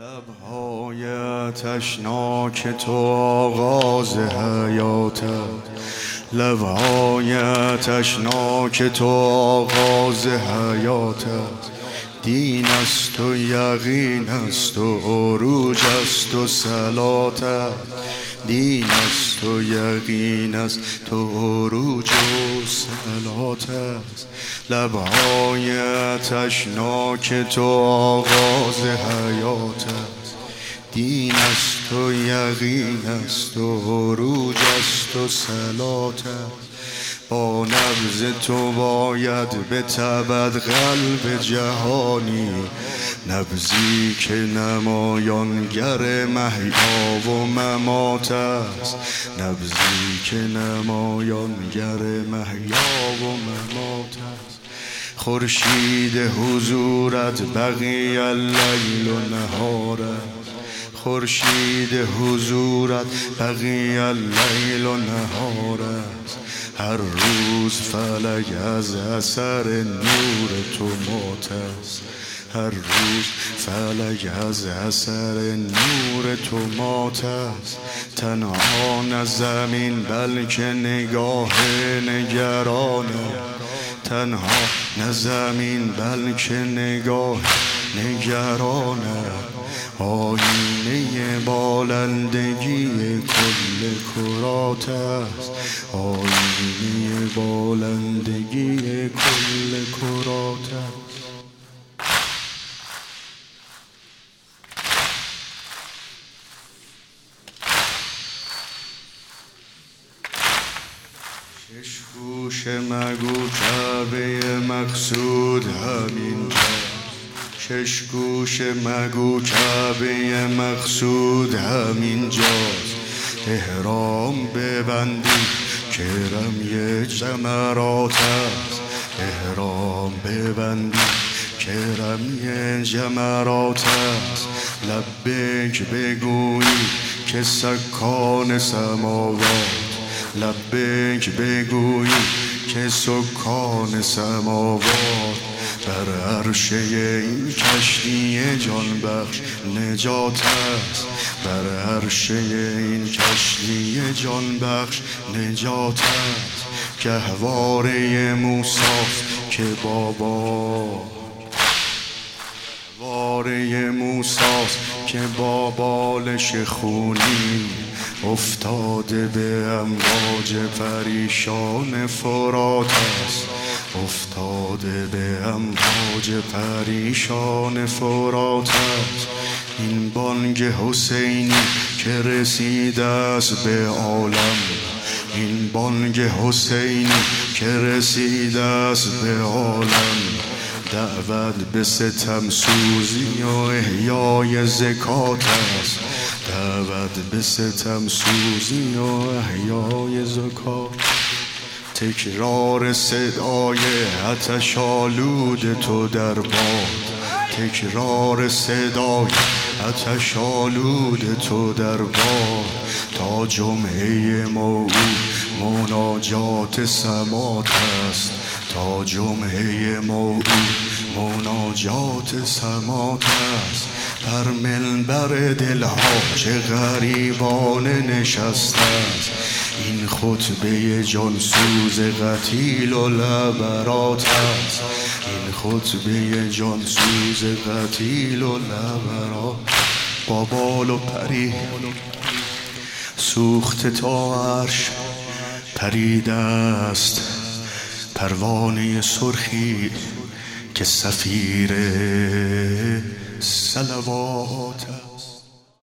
لبهای تشناک تو آغاز حیاتت، لبهای تشناک تو آغاز حیاتت. دین است و یقین است و عروج است و صلاتت، دین است و یقین است تو عروج و صلاتت. لبهای تشناک تو آغاز حیاتت، دین است و یقین است و عروج است و صلاتت. با نبض تو باید بتبد قلب جهانی، نبضی که نمایانگر محیا و ممات است، نبضی که نمایانگر محیا و ممات است. خورشید حضورت بقی اللیل و نهارت، خورشید حضورت بقی اللیل و نهارت. هر روز فلک از اثر نور تو مات است، هر روز فلک از اثر نور تو مات است. تنها نه زمین بلکه نگاه نگرانه، تنها نه زمین بلکه نگاه نگرانه. آینه بالندگی کل کرات است، آینه بالندگی کل کرات است. شش گوش مگو کعبه مقصود همینجاست، شش گوش مگو کعبه مقصود همینجاست. احرام ببندی که رمی جمرات است، احرام ببندی که رمی جمرات است. لبیک بگویی که سکان سماوات، لبیک بگویی که سکان سماوات. بر عرشه این کشتی جان بخش نجات است، بر عرشه این کشتی جان بخش نجات است. گهواره موسیٰست که بابا، گهواره موسیٰست که با بالش خونی افتاده به امواج پریشان فرات است، افتاده به امواج پریشان فرات است. این بانگ حسینی که رسیده است به عالم، این بانگ حسینی که رسیده است به عالم. دعوت به ستم سوزی و احیای زکات است، دعوت به ستم سوزی و احیای زکات. تکرار صدای آتش آلود تو در باد، تکرار صدای آتش آلود تو در باد. تا جمعه موعود مناجات سمات است، تا جمعه موعود مناجات سمات است. بر منبر دلها چه غریبانه نشسته است، این خطبه جانسوز قتیل و لبرات است، این خطبه جانسوز قتیل و لبرات. با بال و پری سوخته تا عرش پریده است پروانه سرخی که سفیر صلوات.